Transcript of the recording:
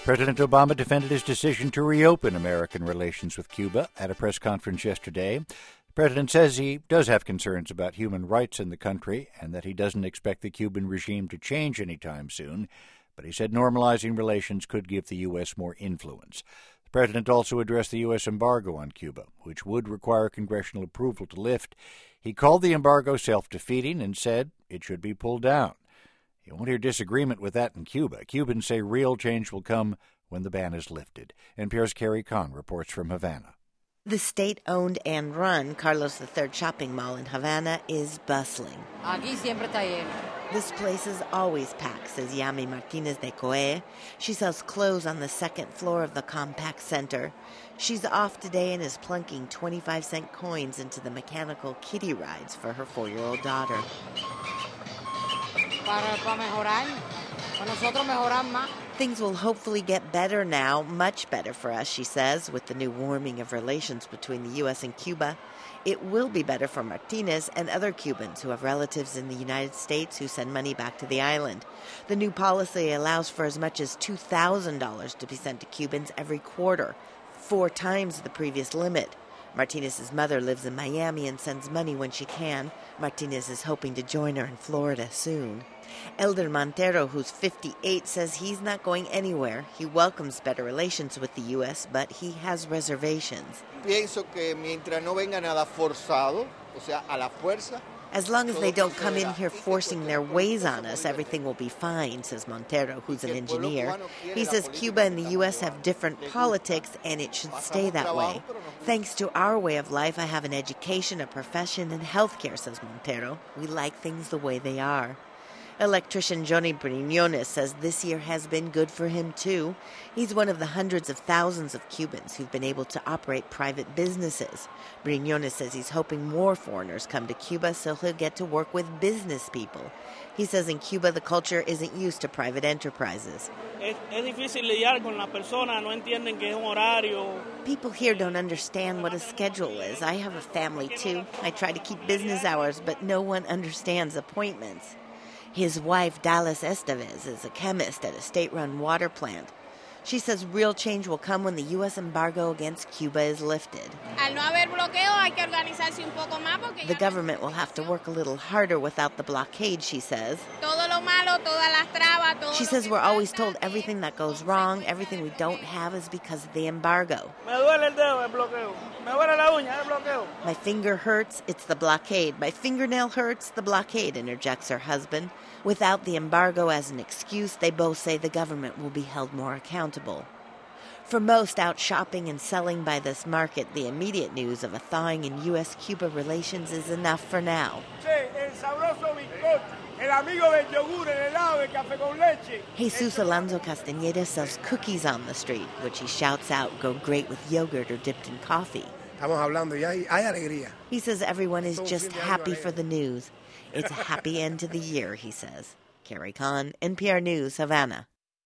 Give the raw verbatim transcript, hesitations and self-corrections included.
President Obama defended his decision to reopen American relations with Cuba at a press conference yesterday. The president says he does have concerns about human rights in the country and that he doesn't expect the Cuban regime to change anytime soon, but he said normalizing relations could give the U S more influence. The president also addressed the U S embargo on Cuba, which would require congressional approval to lift. He called the embargo self-defeating and said it should be pulled down. You won't hear disagreement with that in Cuba. Cubans say real change will come when the ban is lifted. N P R's Carrie Kahn reports from Havana. The state-owned and run Carlos the Third shopping mall in Havana is bustling. Aquí siempre está lleno. This place is always packed, says Yami Martinez de Coe. She sells clothes on the second floor of the compact center. She's off today and is plunking twenty-five cent coins into the mechanical kiddie rides for her four-year-old daughter. Para, para mejorar, para nosotros mejorar más. Things will hopefully get better now, much better for us, she says, with the new warming of relations between the U S and Cuba. It will be better for Martinez and other Cubans who have relatives in the United States who send money back to the island. The new policy allows for as much as two thousand dollars to be sent to Cubans every quarter, four times the previous limit. Martinez's mother lives in Miami and sends money when she can. Martinez is hoping to join her in Florida soon. Elder Montero, who's fifty-eight, says he's not going anywhere. He welcomes better relations with the U S, but he has reservations. Pienso que mientras no venga nada forzado, o sea, a la fuerza. As long as they don't come in here forcing their ways on us, everything will be fine, says Montero, who's an engineer. He says Cuba and the U S have different politics, and it should stay that way. Thanks to our way of life, I have an education, a profession, and health care, says Montero. We like things the way they are. Electrician Johnny Briñones says this year has been good for him, too. He's one of the hundreds of thousands of Cubans who've been able to operate private businesses. Briñones says he's hoping more foreigners come to Cuba so he'll get to work with business people. He says in Cuba the culture isn't used to private enterprises. People here don't understand what a schedule is. I have a family, too. I try to keep business hours, but no one understands appointments. His wife, Dallas Estevez, is a chemist at a state-run water plant. She says real change will come when the U S embargo against Cuba is lifted. The government will have to work a little harder without the blockade, she says. She says we're always told everything that goes wrong, everything we don't have is because of the embargo. My finger hurts, it's the blockade. My fingernail hurts, the blockade, interjects her husband. Without the embargo as an excuse, they both say the government will be held more accountable. For most out shopping and selling by this market, the immediate news of a thawing in U S Cuba relations is enough for now. Jesus Alonso Castañeda sells cookies on the street, which he shouts out go great with yogurt or dipped in coffee. He says everyone is just happy for the news. It's a happy end to the year, he says. Carrie Kahn, N P R News, Havana.